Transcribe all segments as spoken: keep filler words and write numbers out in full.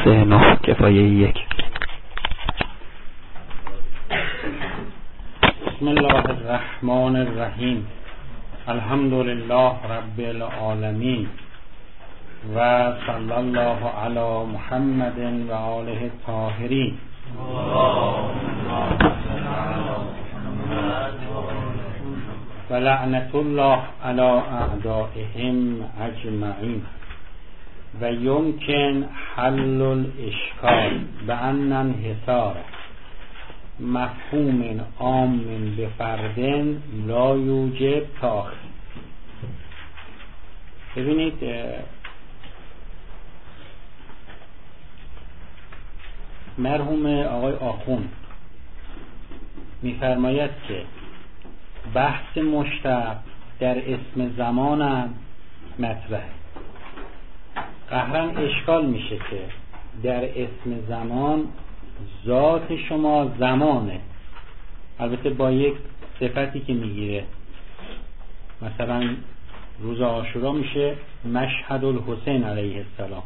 سه نه کفایه یک. بسم الله الرحمن الرحیم. الحمد لله رب العالمین و صلی الله علی محمد و آله الطاهرین. و لعنت الله علی اعدائهم اجمعین. و یمکن حل الاشکال بأن انحصار مفهوم عام بفرد لا یوجب تأخیر. ببینید مرحوم آقای آخوند می‌فرماید که بحث مشتق در اسم زمانم مطرحه. قهرن اشکال میشه که در اسم زمان ذات شما زمانه، البته با یک صفتی که میگیره. مثلا روز عاشورا میشه مشهد الحسین علیه السلام.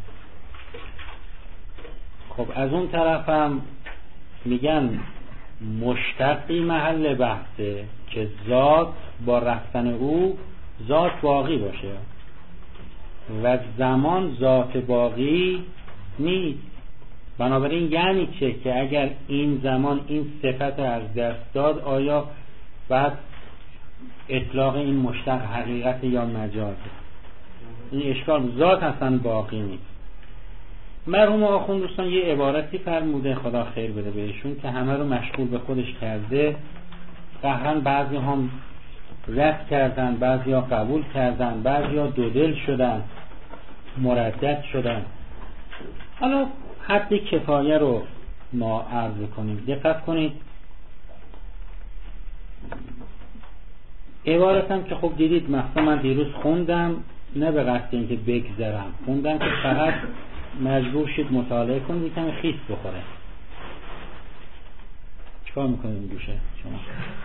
خب از اون طرف هم میگن مشتقی محل بحثه که ذات با رفتن او ذات باقی باشه و زمان ذات باقی نیست. بنابراین یعنی چه که اگر این زمان این صفت از دست داد، آیا بعد اطلاق این مشتق حقیقت یا مجازه؟ این اشکال، ذات اصلا باقی نیست. مرحوم آخوند دوستان یه عبارتی فرموده، خدا خیر بده بهشون، که همه رو مشغول به خودش کرده. قهرن بعضی هم رد کردن، بعضی ها قبول کردن، بعضی ها دودل شدن، مردد شدن. حالا حد کفایه رو ما عرض کنیم. دقت کنید، عبارتم که خب دیدید مثلا من دیروز خوندم، نه به قصد اینکه بگذرم، خوندم که فقط مجبور شید مطالعه کنید یکم خیس بخوره. چیکار میکنید این گوشه شما؟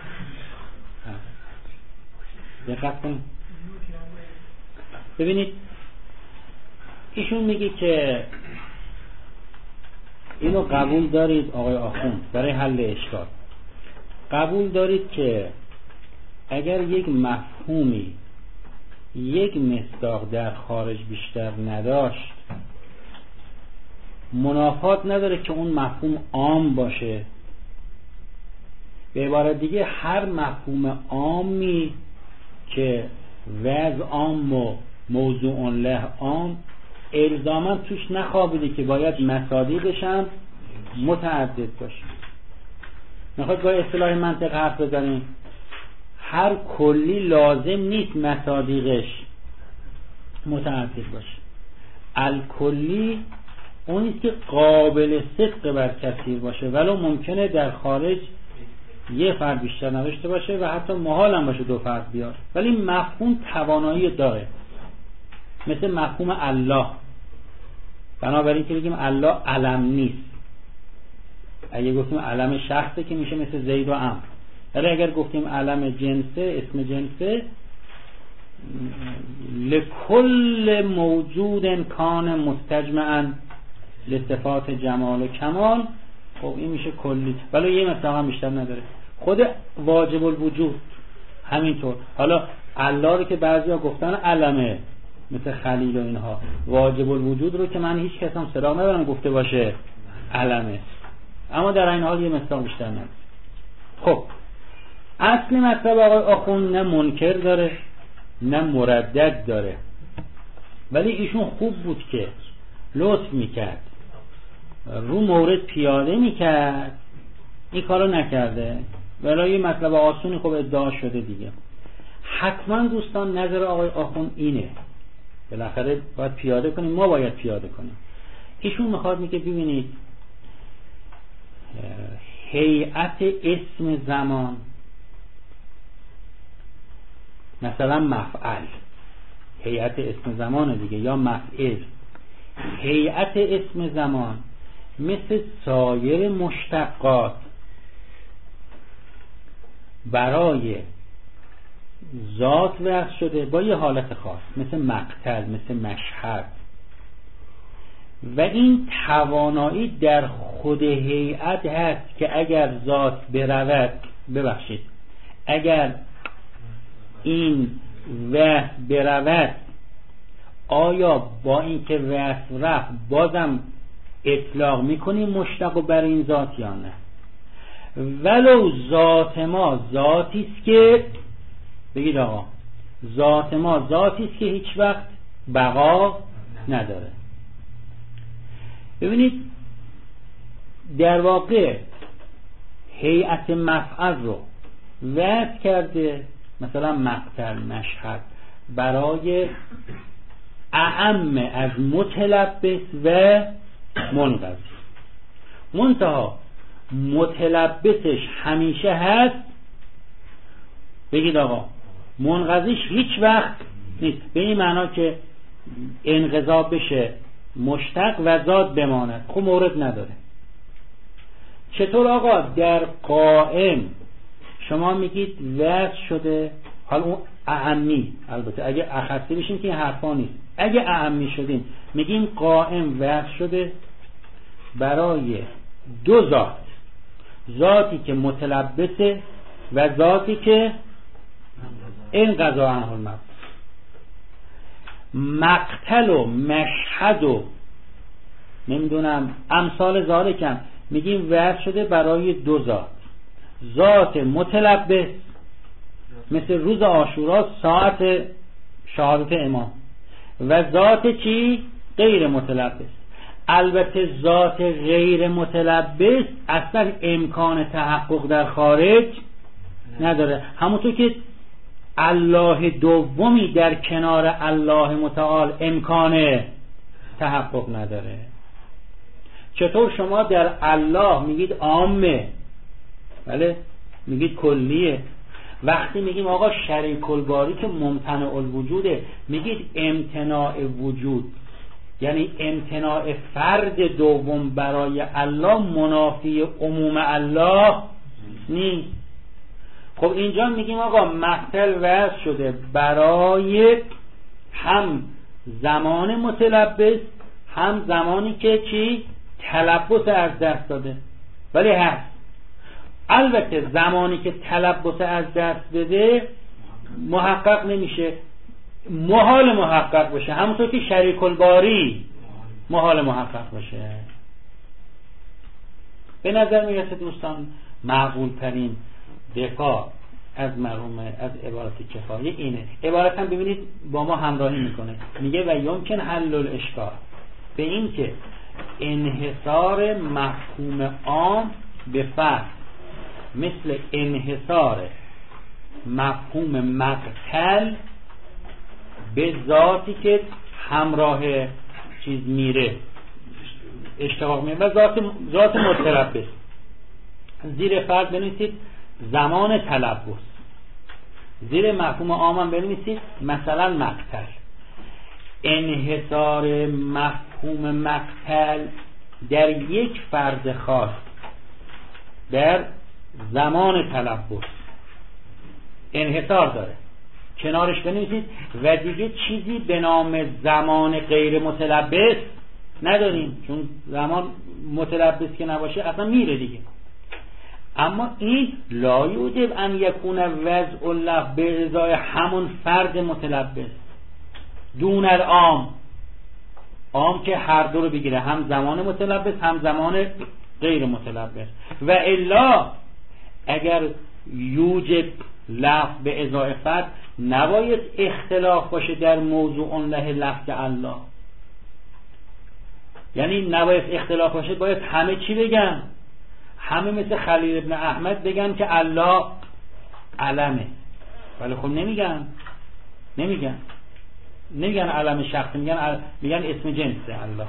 دقت کنید، ببینید ایشون میگه که اینو قبول دارید آقای آخوند برای حل اشکال، قبول دارید که اگر یک مفهومی یک مصداق در خارج بیشتر نداشت، منافات نداره که اون مفهوم عام باشه. به عبارت دیگه هر مفهوم عامی که وضع عام و موضوع له عام الزاما توش نخوابیده که باید مصادیقش هم متعدد باشه. میخواد با اصطلاح منطق حرف بزنیم، هر کلی لازم نیست مصادیقش متعدد باشه. الکلی اونیست که قابل صدق بر کثیر باشه، ولو ممکنه در خارج یه فرد بیشتر نداشته باشه و حتی محال هم باشه دو فرد بیاد، ولی مفهوم توانایی داره. مثل مفهوم الله، بنابراین که بگیم الله علم نیست. اگه گفتیم علم شخصه که میشه مثل زید و عمرو، ولی اگر گفتیم علم جنسه، اسم جنسه، لکل موجود کان مستجمعا لصفات جمال و کمال، خب این میشه کلی، ولی یه مثلا هم بیشتر نداره. خود واجب الوجود همینطور. حالا الله رو که بعضیا گفتن علمه مثل خلیل و اینها، واجب الوجود رو که من هیچ کس هم صدا ندارم گفته باشه علمه، اما در این حال یه مثلا بیشتر نداره. خب اصل مطلب آقای آخوند نه منکر داره نه مردد داره، ولی ایشون خوب بود که لطف میکرد رو مورد پیاده میکرد، این کارو نکرده. ولی یه مطلب آسونی خب ادعا شده دیگه. حتما دوستان نظر آقای آخوند اینه، بالاخره باید پیاده کنیم، ما باید پیاده کنیم. ایشون میخواد میگه ببینید هیئت اسم زمان، مثلا مفعل هیئت اسم زمان دیگه، یا مفعل هیئت اسم زمان، مثل سایر مشتقات برای ذات وضع شده با یه حالت خاص، مثل مقتل، مثل مشهد. و این توانایی در خود هیئت هست که اگر ذات برود، ببخشید اگر این وصف برود، آیا با اینکه وصف رفت بازم اطلاق میکنیم مشتق و بر این ذات یا نه؟ ولو ذات ما ذاتی است که، بگید آقا، ذات ما ذاتی است که هیچ وقت بقا نداره. ببینید در واقع هیئت مفعل رو وصف کرده، مثلا مقتل، مشهد، برای اعم از متلبس و منقضی. منتها متلبسش همیشه هست، بگید آقا منقضیش هیچ وقت نیست، به این معنا که انقضا بشه مشتق و ذات بماند. خب مورد نداره. چطور آقا در قائم شما میگید وصف شده، حالا اون اعمی، البته اگه اخصی بشیم که این حرفا نیست، اگه اعمی شدیم میگیم قائم وصف شده برای دو ذات، ذاتی که متلبسه و ذاتی که انقضا عنه الموت. مقتل و مشهد و نمیدونم امثال ذالکم میگیم وصف شده برای دو ذات، ذات متلبس مثل روز عاشورا ساعت شهادت امام، و ذات چی؟ غیر متلبس. البته ذات غیر متلبس اصلا امکان تحقق در خارج نداره، همونطور که الله دومی در کنار الله متعال امکان تحقق نداره. چطور شما در الله میگید عامه، بله میگید کلیه، وقتی میگیم آقا شریک الباری که ممتنع الوجوده میگید امتناع وجود، یعنی امتناع فرد دوم برای الله منافی عموم الله نیست. خب اینجا میگیم آقا مقتل وصف شده برای هم زمان متلبس هم زمانی که چی؟ تلبس از دست داده، ولی هست. البته زمانی که تلبس از دست بده محقق نمیشه، محال محقق بشه، همونطور که شریک الباری محال محقق بشه. به نظر میرسه دوستان معقول ترین دفاع از مرحوم از عبارت کفایه اینه. عبارت هم ببینید با ما همراهی میکنه، میگه و یمکن حل الاشکال، به این که انحصار مفهوم عام به فرد مثل انحصار مفهوم مقتل به ذاتی که همراه چیز میره اشتقاق میره و ذات ذات متلبس. زیر فرد بنویسید زمان تلبس، زیر مفهوم عام بنویسید مثلا مقتل. انحصار مفهوم مقتل در یک فرد خاص در زمان تلبس انحصار داره، کنارش بنویسید و دیگه چیزی به نام زمان غیر متلبس نداریم، چون زمان متلبس که نباشه اصلا میره دیگه. اما این لا یوجب ان یکون وضع الله به ازای همون فرد متلبس دون العام، عام که هر دو رو بگیره، هم زمان متلبس هم زمان غیر متلبس. و الا اگر یوجب لفظ به ازای فرد نباید اختلاف باشه در موضوع له لفظ الله، یعنی نباید اختلاف باشه، باید همه چی بگن، همه مثل خلیل ابن احمد بگن که الله علمه، ولی خب نمیگن نمیگن نمیگن علم شخص، میگن عل... میگن اسم جنسه الله.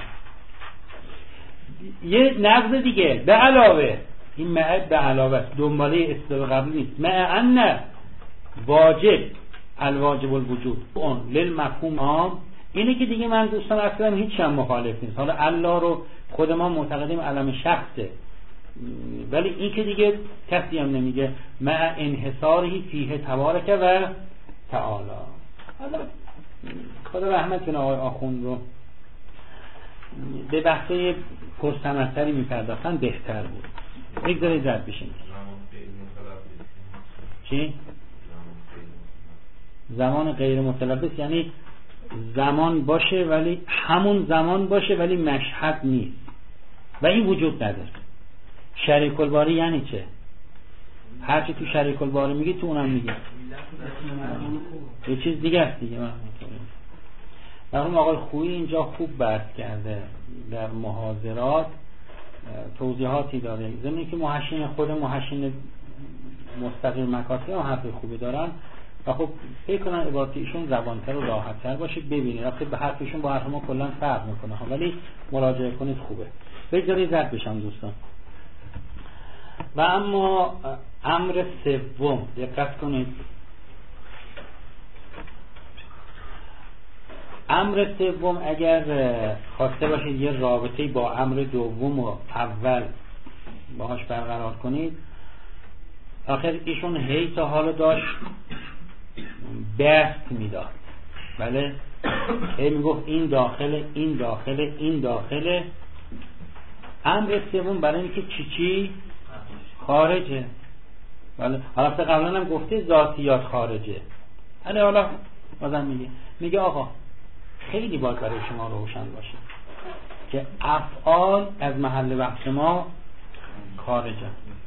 یه نقض دیگه به علاوه، این معد به علاوه است، دنباله اصطلاح قبلی نیست. معن واجب الواجب الوجود اون للمفهوم عام، اینه که دیگه من دوستان اصلا هیچ هم مخالف نیست. حالا الله رو خود ما معتقدیم علم شخصه، ولی این که دیگه کسی هم نمیگه مع انحصاری فیه تبارک و تعالی. حالا خدا رحمت کنه آقای آخوند رو، به بحثای پرثمرتری میپرداختن بهتر بود. بگذارید رد بشیم. چی؟ زمان غیر متلبس یعنی زمان باشه ولی همون زمان باشه ولی مشهد نیست و این وجود نداره. شریک الباری یعنی چه؟ هرچی تو شریک الباری میگی تو اونم میگی یه چیز دیگه است دیگه. مرحوم آقای خویی اینجا خوب بحث کرده در محاضرات، توضیحاتی داره. ضمن که محشین خود محشین مستقیم مکاتب هم حرف خوبی دارن و خب فکر کنن عبارت ایشون زبانتر و راحت‌تر باشه. ببینید وقتی به حرفشون با حرف ما کلا فرق میکنه ها، ولی مراجعه کنید خوبه. بگذارید رد بشم دوستان. و اما امر سوم دقت کنید. امر سوم اگر خواسته باشید یه رابطه‌ای با امر دوم و اول باهاش برقرار کنید، آخر ایشون هی تا حالا داشت بست میداد، بله هی میگفت این داخل این داخل این داخل. امر سوم برای اینکه چی چی خارجه، بله حالا قبلا هم گفته ذاتیات خارجه، ولی حالا بازم میگه میگه آقا خیلی باید برای شما روشن باشه که افعال از محل بحث ما خارجه،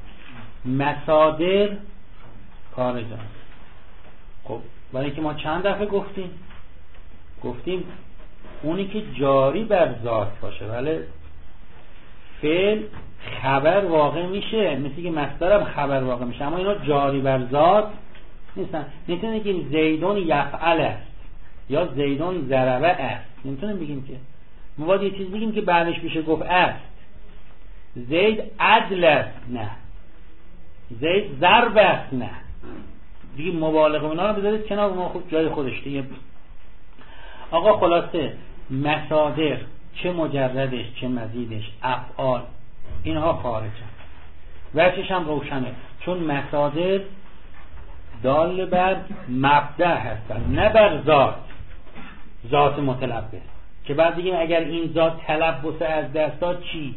مصادر خارجه. خب برای اینکه ما چند دفعه گفتیم گفتیم اونی که جاری بر ذات باشه، بله فعل خبر واقع میشه، مثل که مصدر هم خبر واقع میشه، اما اینا جاری بر ذات نیستن. نمیتونیم بگیم زیدون یفعل است یا زیدون ضربه است، نمیتونیم بگیم که. ما باید یه چیز بگیم که بعدش میشه گفت است. زید عدل است، نه. زید ضرب است، نه. بگیم مبالغه اونا رو بذارید کنار، ما خود جای خودش دیگه. آقا خلاصه مصادر چه مجردش چه مزیدش افعال اینها خارجن. وجهش هم روشنه، چون مصادر دال بر مبدأ هستن نه بر ذات، ذات متلبس. که بعد دیگه اگر این ذات تلبس از دست داد چی؟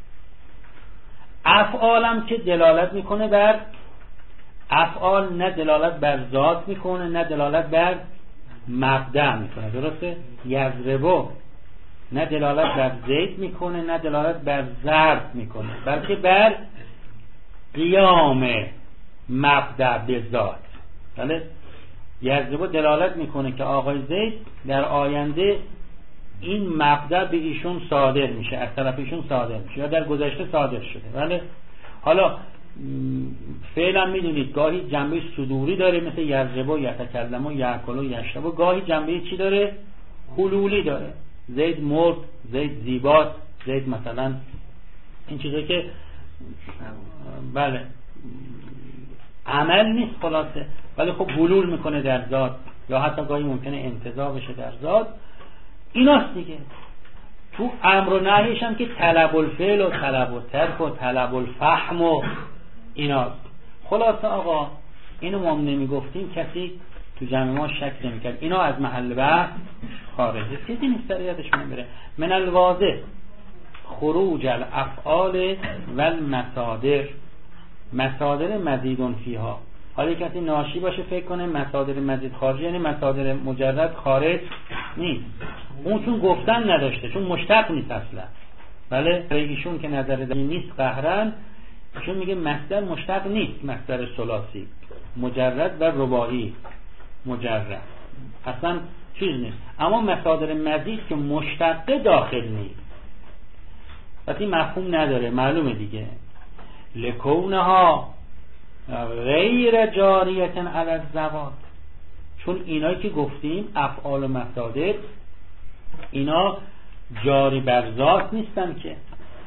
افعالم که دلالت میکنه بر افعال، نه دلالت بر ذات میکنه نه دلالت بر مبدأ میکنه، درسته؟ یضربو نه دلالت بر زید میکنه نه دلالت بر ضرب میکنه، بلکه بر قیام مبدأ به ذات. بله یضربو دلالت میکنه که آقای زید در آینده این مبدأ به ایشون صادر میشه، از طرف ایشون صادر میشه یا در گذشته صادر شده. بله حالا فعلا میدونید گاهی جنبه صدوری داره مثل یضربو یتکلم و یأکل و یشرب، و گاهی جنبه چی داره؟ حلولی داره. زید مرد، زید زیباست، زید مثلا این چیزایی که بله عمل نیست خلاصه، ولی خب حلول میکنه در ذات یا حتی گاهی ممکنه انتزاع بشه در ذات. ایناست دیگه. تو امر و نهیش هم که طلب الفعل و طلب الترک و طلب الفهم و ایناست. خلاصه آقا اینو ما نمیگفتیم کسی تو جمع ما شک نمیکرد، اینا از محل بحث خارجه، چیزی نیست در یادشون بره. من الواضح خروج الافعال و المصادر، مصادر مزیدون فیها. حالا کسی ناشی باشه فکر کنه مصادر مزید خارجی یعنی مصادر مجرد خارج نیست، اون چون گفتن نداشته، چون مشتق نیست اصلا. بله ایشون که نظر دینی نیست قهرن، چون میگه مصدر مشتق نیست، مصدر ثلاثی مجرد و رباعی مجرد اصلا چیز نیست. اما مصادر مزید که مشتق داخل نیست وقتی مفهوم نداره، معلومه دیگه. لکونها غیر جاریتن علی الزوات، چون اینایی که گفتیم افعال و مصادر اینا جاری بر ذات نیستن که.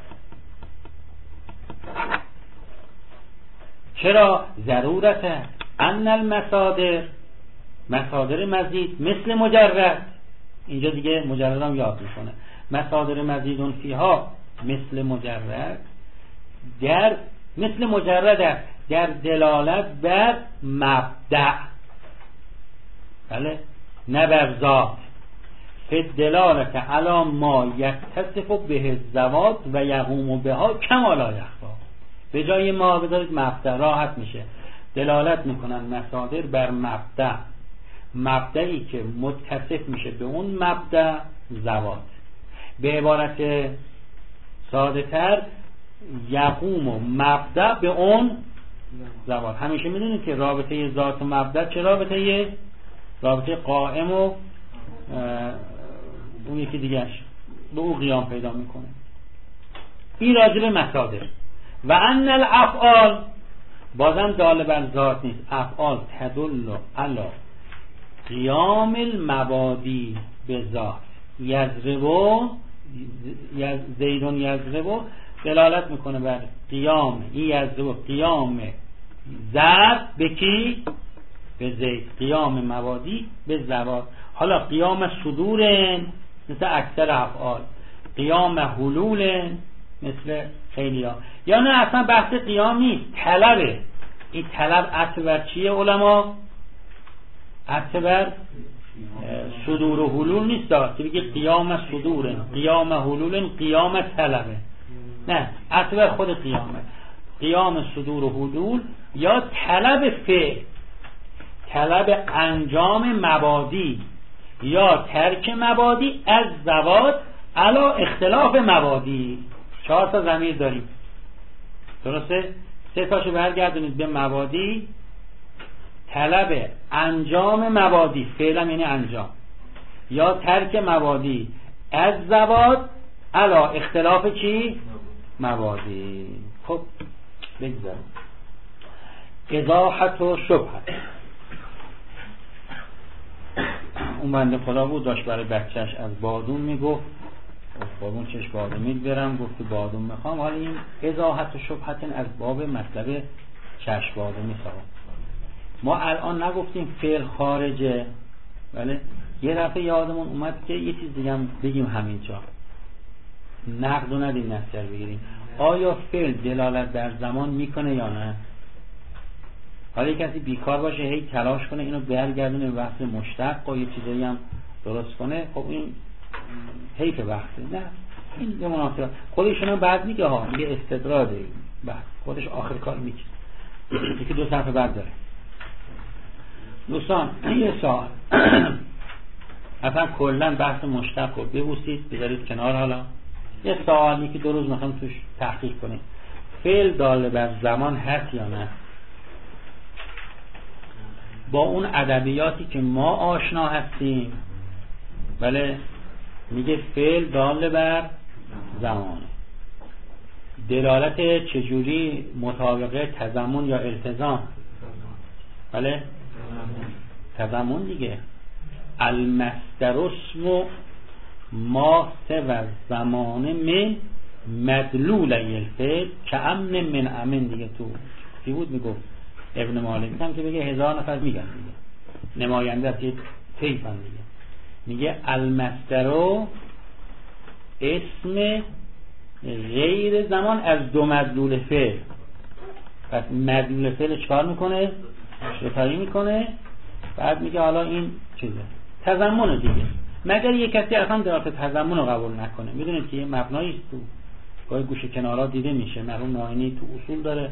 چرا؟ ضرورت ان المصادر، مصادر مزید مثل مجرد، اینجا دیگه مجرد هم یاد میکنه، مصادر مزیدون فیها مثل مجرد، در مثل مجرد در دلالت بر مبدأ، بله نه بر ذات. فدلالت علی ما یتصف به الزوات و یقوم بها کما لا یخفا. به جای ما بذارید مبدا، راحت میشه. دلالت میکنن مصادر بر مبدا، مبدایی که متصف میشه به اون مبدا زوات. به عبارت ساده تر یقوم و مبدا به اون زوات. همیشه میدونید که رابطه ذات و مبدا چه رابطه؟ رابطه قائم و اون یکی دیگرش به اون قیام پیدا میکنه. این راجع به مصادر. و ان الافعال بازم داله بر ذات نیست. افعال تدل علی قیام المبادی به ذات. یضربو زیدون یضربو دلالت میکنه بر قیام این یضربو، قیام ضرب به کی؟ به زید. قیام مبادی به ذوات. حالا قیام صدور مثل اکثر افعال، قیام حلول مثل خیلی ها، یا نه اصلا بحث قیام نیست، طلبه. این طلب عطف بر چیه علما؟ عطف بر صدور و حلول نیست که بگی قیام صدور، قیام حلول، قیام طلبه. نه، عطف بر خود قیامه. قیام صدور و حلول یا طلب فعل، طلب انجام مبادی یا ترک مبادی از زوات علا اختلاف مبادی. چهار تا ضمیر داریم، درسته؟ سه تاشو برگردونید به مبادی. طلب انجام مبادی، فعلا یعنی انجام، یا ترک مبادی از زوات علا اختلاف چی؟ مبادی. خب بگذاریم. اضاحت و شبهت. اون بنده خدا بود داشت برای بچهش از بادون میگفت، بادون چش بادومید برم، گفت که بادون میخوام. حالا این اضاحت و شبهت از باب مطلب چش بادومی سوال. ما الان نگفتیم فعل خارجه، ولی یه دفعه یادمون اومد که یه چیز دیگه هم بگیم همینجا، نقد و ندیم نظر بگیریم. آیا فعل دلالت در زمان میکنه یا نه؟ حالا کسی بیکار باشه هی تلاش کنه اینو برگردونه به بحث مشتق و یه چیزایی هم درست کنه، خب این حیف وقته. نه، این به مناسبت خودشون هم بعد میگه ها، میگه استدراده، بعد خودش آخر کار میگه. یکی دو صفحه بعد داره. دوستان یه سوال اصلا کلا بحث مشتق رو ببوسید بذارید کنار. حالا یه سوالی که دو روز میخوام توش تحقیق کنید، فعل داله بر زمان هست یا نه؟ با اون ادبیاتی که ما آشنا هستیم، بله، میگه فعل داله بر زمانه. دلالت چجوری؟ مطابقه تضمن یا التزام؟ بله تضمن دیگه. المصدر اسم ما سوى زمان من مدلول الفعل که امن من امن دیگه. تو چی بود میگفت ابن مالک هم که بگه هزار نفر میگن دیگه، نماینده از یک طیفن دیگه. میگه المصدر اسم غیر زمان از دو مدلول فعل. پس مدلول فعل چکار میکنه؟ شتایی میکنه. بعد میگه حالا این چیزه تضمن دیگه، مگر یک کسی اصلا دلالت تضمن رو قبول نکنه. میدونید که یه مبنایی تو گاهی گوشه کنارا دیده میشه، مرحوم ناینی تو اصول داره،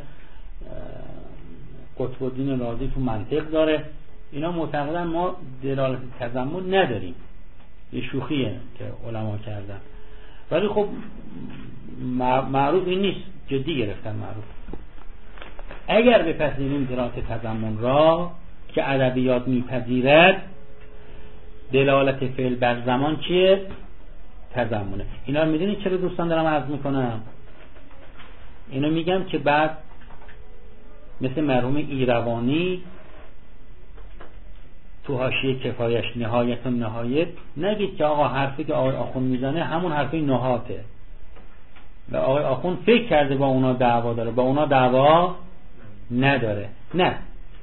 قطب الدین رازی تو منطق داره. اینا معتقدن ما دلالت تضمن نداریم، یه شوخیه که علما کردن، ولی خب معروف این نیست، جدی گرفتن معروف. اگر بپذیریم دلالت تضمن را که ادبیات میپذیرد، دلالت فعل بر زمان چیه؟ تضمنه. اینا رو میدونید چرا دوستان دارم عرض میکنم؟ اینو میگم که بعد مثل مرحوم ایروانی تو حاشیه کفایش نهایت و نهایت نگید که آقا حرفی که آقای آخون میزنه همون حرفی نهاته و آقای آخون فکر کرده با اونا دعوا داره، با اونا دعوا نداره. نه،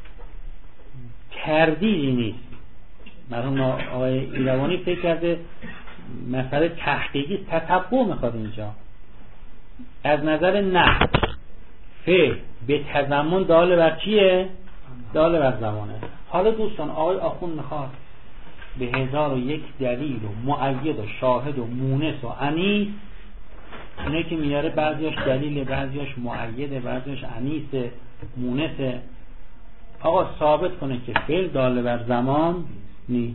تردیدی نیست. مرحوم آقای ایروانی فکر کرده مسئله تحقیقی تتبع میخواد اینجا. از نظر نه، فعل به تضمن داله بر چیه؟ داله بر زمانه. حالا دوستان آقای آخون میخواد به هزار و یک دلیل و مؤید و شاهد و مونس و انیس، اینه که میاره بعضیاش دلیل، بعضیاش مؤیده، بعضیاش انیس مونس، آقا ثابت کنه که فعل دال بر زمان نیست.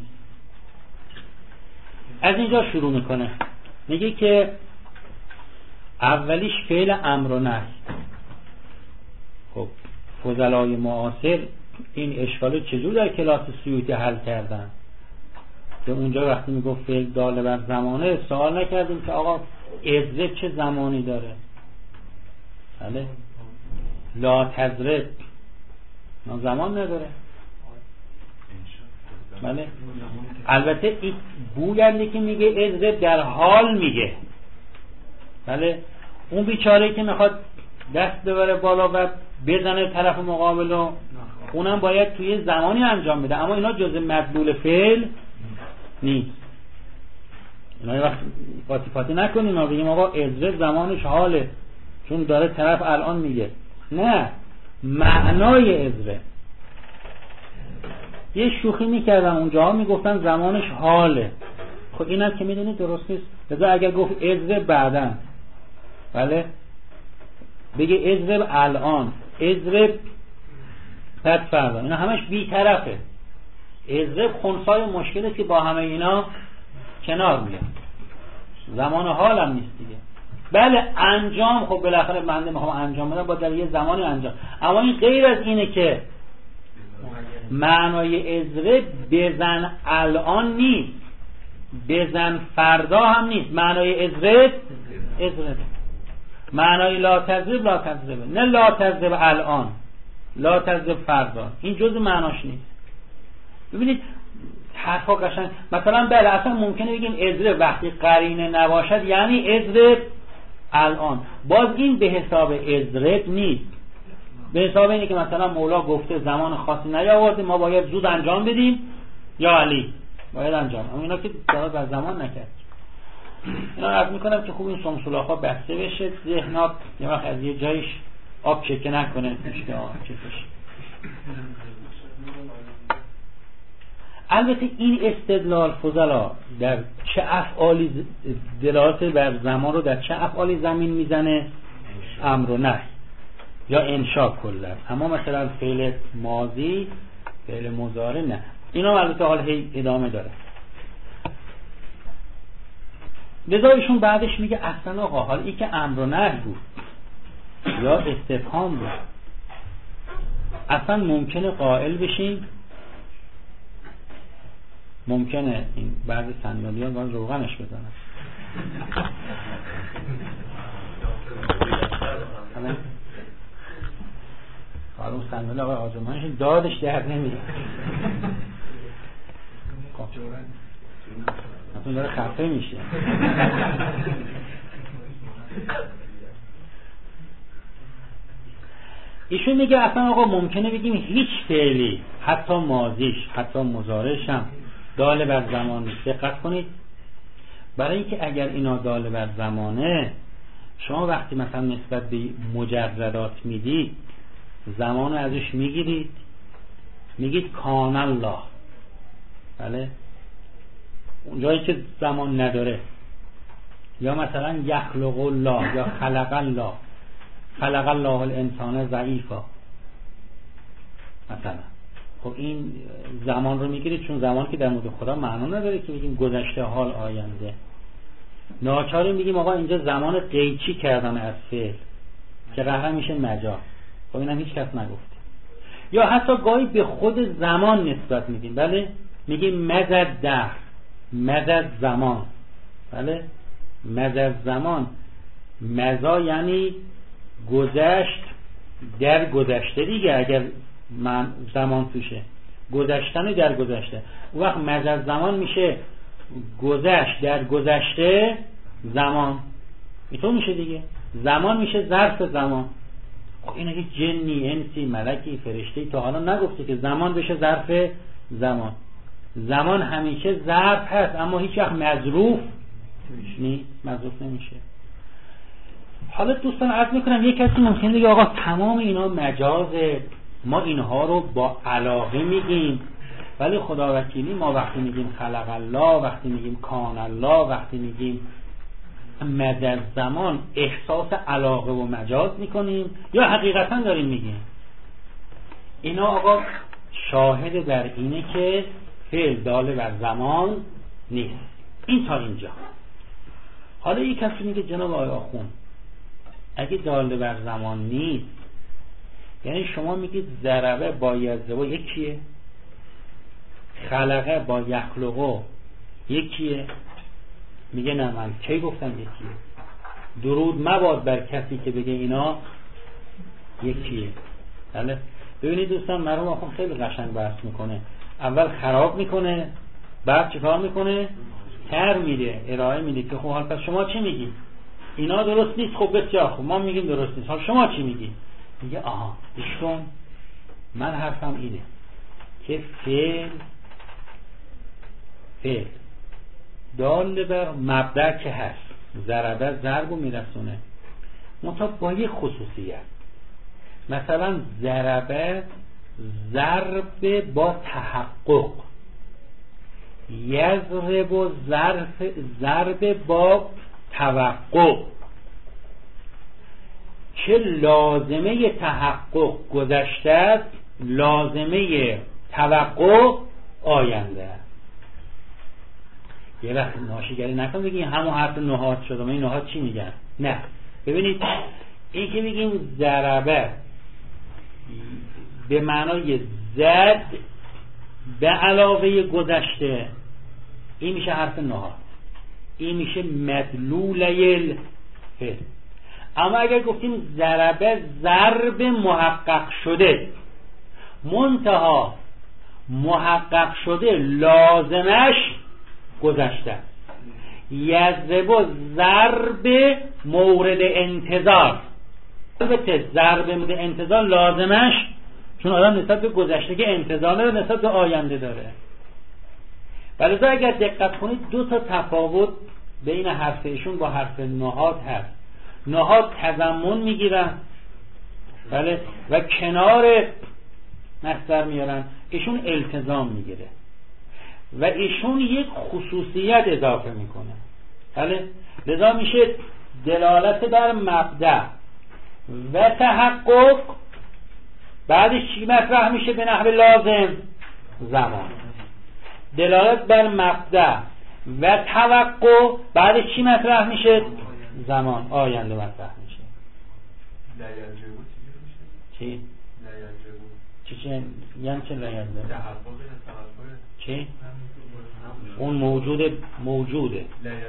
از اینجا شروع میکنه، میگه که اولیش فعل امر و نهی. خب فضلای معاصر این اشکال چجور در کلاس سیوطی حل کردن؟ که اونجا وقتی میگفت فعل دال بر زمانه، سوال نکردیم که آقا اضرب چه زمانی داره؟ بله لا تضرب زمان نداره. بله البته این بوینده که میگه اضرب در حال میگه، بله اون بیچاره که میخواد دست ببره بالا و بزنه طرف مقابل رو، اونم باید توی زمانی انجام بده، اما اینا جزء مدلول فعل نیست. اینا وقت پاتی پاتی نکنیم ما بگیم آقا اضرب زمانش حاله چون داره طرف الان میگه، نه، معنای اضرب. یه شوخی میکردن اونجاها، میگفتن زمانش حاله. خب اینم که میدونی درست نیست. لذا اگر گفت اضرب بعداً، بله بگه اضرب الان، اضرب بعد فردا، اینا همش بی‌طرفه. اضرب خنثای مشکلی که با همه اینا کنار میاد، زمان حال هم نیست دیگه. بله انجام، خب بالاخره بنده میخوام انجام بدم با در یه زمانی انجام، اما این غیر از اینه که معنای اضرب بزن الان نیست، بزن فردا هم نیست. معنای اضرب اضرب، معنای لا تضرب لا تضرب، نه لا تضرب الان، لا تضرب فردا، این جزء معناش نیست. ببینید حرفا قشنگ. مثلا بله اصلا ممکنه بگیم اضرب وقتی قرینه نباشد یعنی اضرب الان، باز این به حساب اضرب نیست، به حساب اینه که مثلا مولا گفته زمان خاصی نیاورده ما باید زود انجام بدیم، یا علی باید انجام، اما اینا که دراز بر زمان نکرد. اینا عرض میکنم که خوب این سمسولاخا بسته بشه، ذهنات یه وقت از یه جایش آب چکه نکنه مشکل آب چکش. البته این استدلال فضلا در چه افعالی دلالت بر زمان رو در چه افعالی زمین میزنه؟ امر و نهی یا انشاء کلا، اما مثلا فعل ماضی، فعل مضارع نه. اینا البته حال هی ادامه داره. لذا ایشون بعدش میگه اصلا آقا حال ای که امر و نهی بود یا استفهام بود، اصلا ممکنه قائل بشیم، ممکنه این بعضی صندلی‌ها باید روغنش بزنن. حالا اون صندلی آقای آجمانش دادش در نمیده، اصلا داره خفه میشه. ایشون میگه اصلا آقا ممکنه بگیم هیچ فعلی، حتی ماضیش حتی مضارعش هم دال بر زمان نیست. دقت کنید، برای اینکه اگر اینا دال بر زمانه، شما وقتی مثلا نسبت به مجردات میدید زمان رو ازش میگیرید، میگید کان الله، بله اونجایی که زمان نداره، یا مثلا یخلق الله یا خلق الله، خلق الله الانسان ضعیفا مثلا. خب این زمان رو میگیرید چون زمان که در مورد خدا معنا نداره که بگیم گذشته، حال، آینده. ناچاری میگیم آقا اینجا زمان قیچی کردن از فعل که قهر میشه مجاز. خب اینم هیچ کس نگفته. یا حتی گاهی به خود زمان نسبت میدیم، بله میگیم مدد دهر، مدد زمان، بله مدد زمان، مزا یعنی گذشت در گذشته دیگه، اگر من زمان توشه گذشتن در گذشته، اون وقت مدد زمان میشه گذشت در گذشته زمان، اینطور میشه دیگه. زمان میشه ظرف زمان. خب این اگه جنی، انسی، ملکی، فرشته‌ای تا حالا نگفته که زمان بشه ظرف زمان. زمان همیشه ظرف هست اما هیچ وقت مظروف نیست، مظروف نمیشه. حالا دوستان عرض میکنم یک کسی ممکنه بگه آقا تمام اینا مجازه، ما اینها رو با علاقه میگیم ولی خدا وکیلی ما وقتی میگیم خلق الله، وقتی میگیم کان الله، وقتی میگیم مدد زمان، احساس علاقه و مجاز میکنیم یا حقیقتا داریم میگیم؟ اینا آقا شاهد در اینه که فعل داله بر زمان نیست. این تا اینجا. حالا یک کسی میگه جناب آقای آخوند اگه داله بر زمان نیست، یعنی شما میگید ضربه با یزربه یکیه، خلقه با یخلقه یکیه؟ میگه نه، من کی گفتم یکیه؟ درود مباد بر کسی که بگه اینا یکیه. بله ببینید دوستان، مرحوم آخوند خیلی قشنگ بحث میکنه. اول خراب میکنه، بعد چیکار میکنه؟ تر میده، ارائه میده که خب حال پس شما چی میگی؟ اینا درست نیست. خب بسیار خب ما میگیم درست نیست، حال شما چی میگی؟ میگه آها گوش، من حرفم اینه که فعل فعل دال بر مبدأ که هست، ضربه ضرب رو میرسونه، منتها با یه خصوصیت. مثلا ضربه ضرب با تحقق، یضرب و ضرب ضرب با توقع، که لازمه تحقق گذشته است، لازمه توقع آینده است. یه وقت ناشیگری نکن بگیم همون حرف نهاد شده، این نهاد چی میگن؟ نه، ببینید این که میگیم ضربه به معنای زد به علاوه گذشته، این میشه حرف نهاد، این میشه مدلوله فعل. اما اگر گفتیم ضربه ضرب محقق شده، منتها محقق شده لازمش گذشته، یضرب ضرب مورد انتظار، البته ضرب مورد انتظار لازمش، چون آدم نسبت به گذشته که انتظار داره، نسبت به آینده داره. ولی اگر دقت کنید دو تا تفاوت بین حرف ایشون با حرف نهاد هست. نهاد تضمن میگیرن بله و کنار مصدر میارن، ایشون التزام میگیره و ایشون یک خصوصیت اضافه میکنه. بله لذا میشه دلالت بر مبدأ و تحقق، بعدش چی مطرح میشه؟ به نحو لازم زمان. دلالت بر مبدأ و توقع، بعدش چی مطرح میشه؟ زمان، آینده مطرح میشه. چی؟ چی چی؟ یعنی چه لیجبو؟ چی؟ اون موجود موجوده.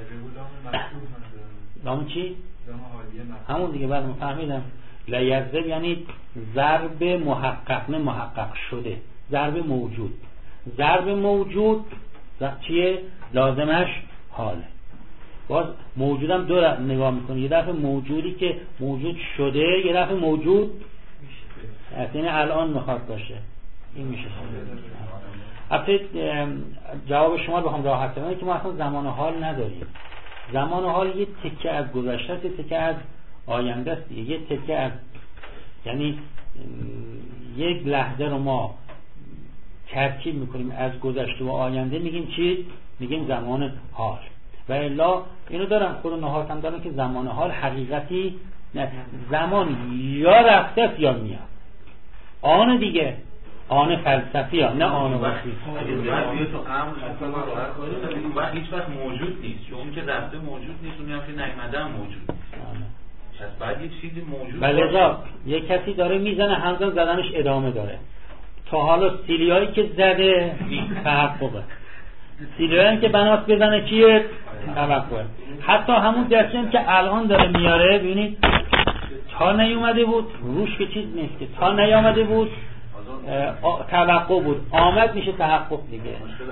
لام چی؟ همون دیگه بعد فهمیدم. لیجب یعنی ضرب محقق، نه محقق شده، ضرب موجود. ضرب موجود چیه؟ لازمش حاله. باز موجودم دو دفعه نگاه میکنی، یه دفعه موجودی که موجود شده، یه دفعه موجود یعنی الان میخواد باشه. این میشه البته جواب شما بخوام راحت کنم که ما اصلا زمان حال نداریم. زمان حال یه تکه از گذشته است، یه تکه از آینده است، یه تکه از، یعنی یک لحظه رو ما ترکیب میکنیم از گذشته و آینده، میگیم چی؟ میگیم زمان حال. و الا اینو دارن خود نهاد هم دارن که زمان حال حقیقتی نه، زمان یا رفته است یا میاد. آن دیگه آن فلسفی ها، نه آن وقتی تو امر وقت هیچ وقت موجود نیست، چون اون که رفته موجود نیست، اونی هم که نیامده هم موجود نیست. پس بعد یه چیزی موجود باشه. بلذا یه کسی داره میزنه، همزمان زدنش ادامه داره. تا حالا سیلیایی که زده تحققه، سیلیایی که بناس بزنه چیه؟ توقعه. حتی همون درسی هم که الان داره میاره، ببینید تا نیومده بود، روش که چیز نیست که تا نیامده بود توقع بود، آمد میشه تحقق دیگه.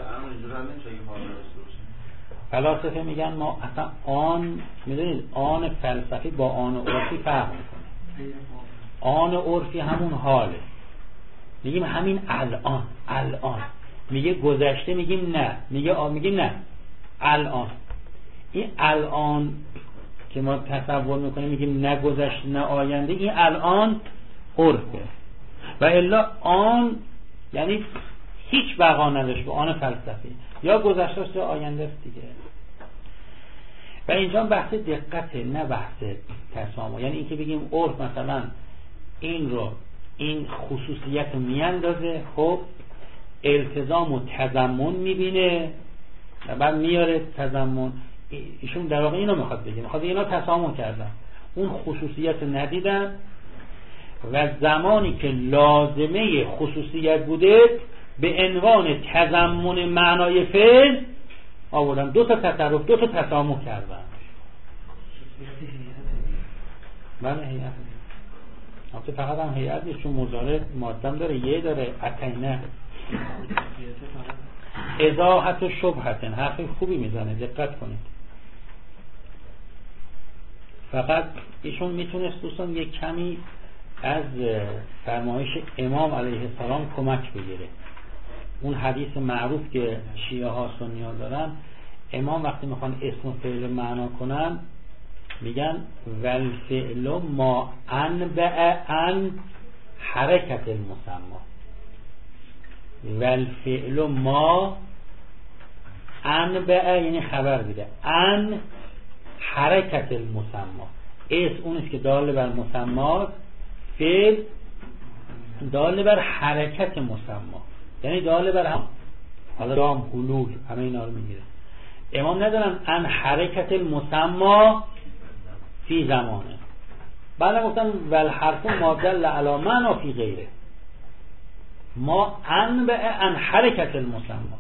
فلاسفه میگن ما اصلا آن، میدونید آن فلسفی با آن عرفی فرق میکنه. آن عرفی همون حاله، میگیم همین الان، الان میگه گذشته، میگیم نه، میگه آ میگیم نه الان. این الان که ما تصور میکنیم میگیم نه گذشته نه آینده، این الان عرفه. و الا آن یعنی هیچ بقا نداشت به آن فلسفی، یا گذشته است یا آینده است دیگه. و اینجا بحث دقت، نه بحث تسامح. یعنی اینکه بگیم عرف مثلا این رو این خصوصیت رو میاندازه، خب التزام و تضمن میبینه و بعد میاره تضمن. ایشون در واقع اینو میخواد بگه، میخواد اینا تسامح کردن، اون خصوصیت رو ندیدن و زمانی که لازمه خصوصیت بوده به عنوان تضمن معنای فعل آوردن، دو تا تصرف، دو تا تسامح کردن. بله هیئت. البته فقط هم هیئت نیست، چون مضارع مادم داره، یه داره اتینه. ازاحت و شبهتن، حرف خوبی میزنه، دقت کنید. فقط ایشون میتونست دوستان یک کمی از فرمایش امام علیه السلام کمک بگیره. اون حدیث معروف که شیعه ها سنی ها دارن، امام وقتی میخوان اسم و فعل معنا کنن میگن والفعل ما انبع عن حرکت المسمى. والفعل ما انبع یعنی خبر میده، عن حرکت المسمى. اسم اونیست که دال بر مسمى، فعل دال بر حرکت مسمى، یعنی دال بر هم حالا دام حلول همه اینا رو میگیره. امام ندارن ان حرکت المسمى فی زمانه، بعد گفتن ول حرف ما دل علی معنا فی غیره. ما ان به ان حرکت المسمى،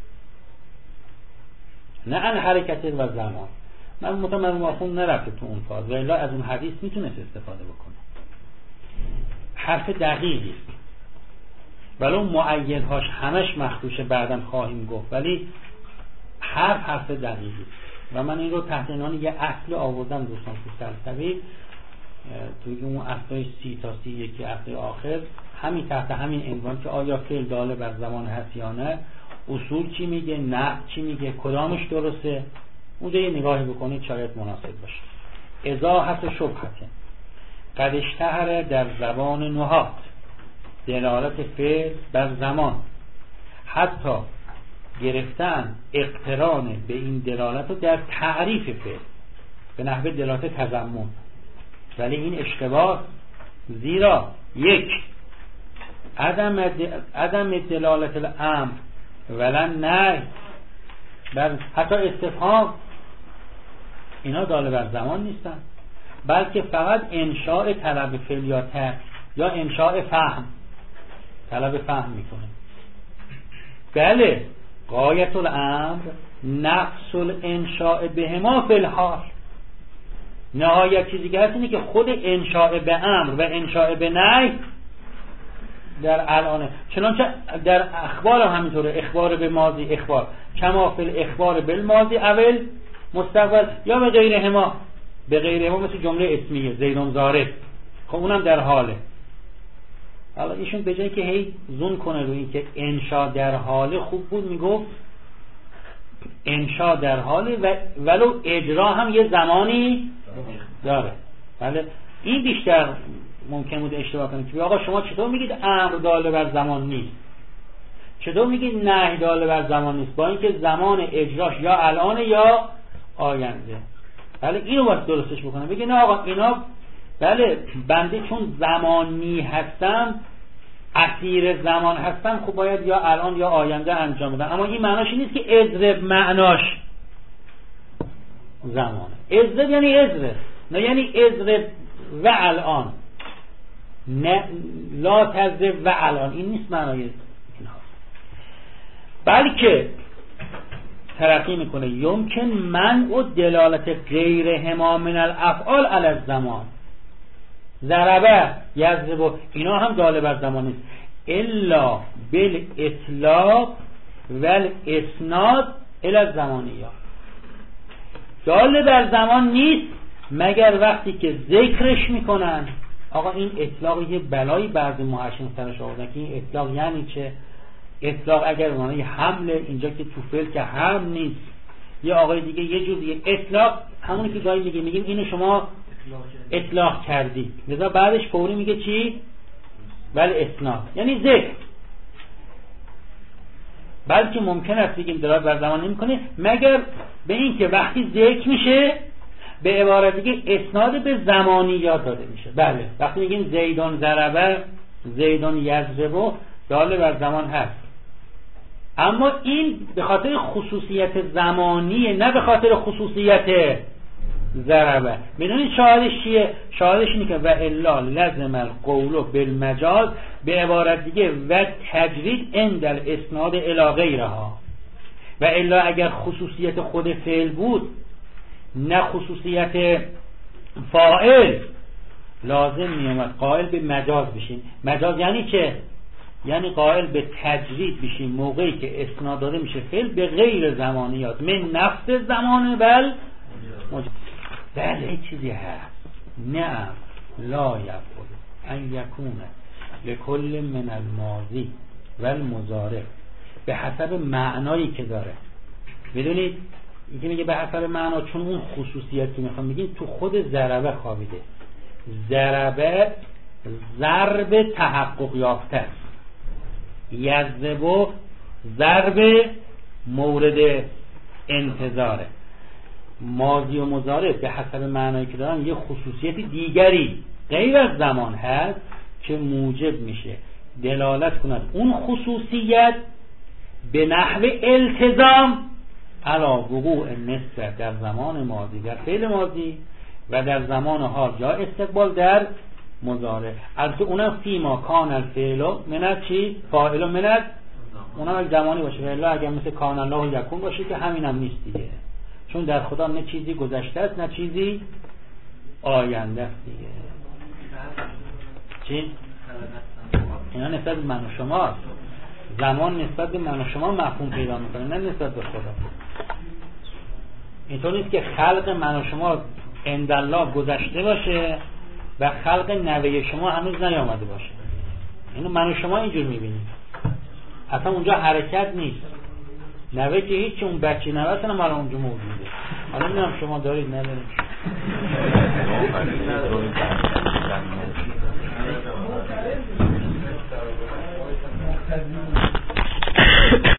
نه ان حرکت و زمان. من مطمئن مفهوم نرفته تو اون فاز، ولی از اون حدیث میتونست استفاده بکنه. حرف دقیقی است، ولو مؤیدهاش همش مخدوشه بعداً خواهیم گفت، ولی حرف حرف دقیقی است. و من این رو تحت عنوان یه اصل آوردم دوستان تو سلسبیل، توی اون اصلای سی تا سی یکی اصل آخر، همین تحت همین عنوان که آیا فعل داله بر زمان هست یا نه، اصول چی میگه، نحو چی میگه، کدامش درسته، اونجا یه نگاهی بکنید شاید مناسب باشه. ازاحت شبهته قد اشتهر در زبان نحات دلالت فعل بر زمان، حتی گرفتن اقتران به این دلالت رو در تعریف فعل به نحوه دلالت تضمن، ولی این اشتباه، زیرا یک عدم عدم دلالت الامر ولا نهی بر حتی استفهام، اینا داله بر زمان نیستن، بلکه فقط انشاء طلب فعل یا تر یا انشاء فهم، طلب فهم میکنه. بله غایت الامر نقص الانشاء بهما فی الحال، نهایت چیزی که هست اینه که خود انشاء به امر و انشاء به نهی در الانه، چنانچه در اخبار هم همینطوره، اخبار به ماضی اخبار کما فی الاخبار بالماضی اول مستقبل یا به غیر هما، به غیر هما مثل جمله اسمیه زیدون زارع، خب اونم در حاله. حالا ایشون به جایی که هی زون کنه روی این که انشا در حاله، خوب بود میگفت انشا در حاله و ولو اجرا هم یه زمانی داره. بله این بیشتر ممکن بود اشتباه کنید که آقا شما چطور میگید امر داله بر زمان نیست، چطور میگید نهی داله بر زمان نیست، با اینکه زمان اجراش یا الان یا آینده. بله اینو باید درستش بکنم، بگید نه آقا اینا بله بنده چون زمانی هستم، اسیر زمان هستم، خب باید یا الان یا آینده انجام بدم. اما این معناش نیست که اضرب معناش زمانه، اضرب یعنی اضرب، نه یعنی اضرب و الان، نه لا تضرب و الان، این نیست معنای اینها، بلکه ترقی میکنه یمکن منع و دلالت غیر هما من الافعال علی الزمان، ضربه یضرب اینا هم داله بر زمان نیست، الا بالاطلاق والاسناد الی الزمانیه، داله بر زمان نیست مگر وقتی که ذکرش میکنن. آقا این اطلاق یه بلایی بعضی محشین سرش آوردن که این اطلاق یعنی چه؟ اطلاق اگر معنی حمله، اینجا که تو فعل که هم نیست، یه آقای دیگه یه جور دیگه اطلاق همونی که جایی میگه میگیم اینو شما اطلاق کردی، لذا بعدش فوری میگه چی؟ ولی اسناد یعنی ذکر. بلکه ممکن است بگیم دلالت بر زمان نمیکنه مگر به این که وقتی ذکر میشه به عبارت دیگه اسناد به زمانیات داده میشه. بله وقتی میگیم زیدون ضربه زیدون یضربه دال بر زمان هست، اما این به خاطر خصوصیت زمانیه نه به خاطر خصوصیت ضربه. میدونید شاهدش چیه؟ شاهدش اینه که و الا لازم القول بالمجاز، به عبارت دیگه و تجرید عند الاسناد الی غیرها. و الا اگر خصوصیت خود فعل بود نه خصوصیت فاعل، لازم میامد قائل به مجاز بشیم. مجاز یعنی چه؟ یعنی قائل به تجرید بشیم موقعی که اسناد داده میشه فعل به غیر زمانیات من نفس زمان بل مجاز. بله چیزی هست نعم لا یفعل ان یکون لکل من الماضی و المضارع به حسب معنایی که داره. بدونید اینکه میگه به حسب معنا چون اون خصوصیتی میخوام بگیم تو خود ضربه خوابیده. ضربه ضرب تحقق یافته است، یضرب ضرب مورد انتظاره. ماضی و مضارع به حسب معنایی که دارن یه خصوصیت دیگری غیر از زمان هست که موجب میشه دلالت کند اون خصوصیت به نحو التزام علا وقوع نصف در زمان ماضی در فعل ماضی و در زمان حال یا استقبال در مضارع. البته اونم فیما کان الفعل من چی؟ فاعل من اونم اگه زمانی باشه و الا اگر مثل کان الله یکون باشه که همین هم نیست دیگه، چون در خدا نه چیزی گذشته است نه چیزی آینده است دیگه. چی؟ اینا نسبت به من و شماست. زمان نسبت به من و شما مفهوم پیدا میکنه نه نسبت به خدا. اینطور نیست که خلق من و شما عند الله گذشته باشه و خلق نوه شما هنوز نیامده باشه. اینو من و شما اینجور میبینیم، اصلا اونجا حرکت نیست. نوه که هیچ، اون بچه نوه اصلا مالا اونجا موجوده. حالا میدونم شما دارید ندارید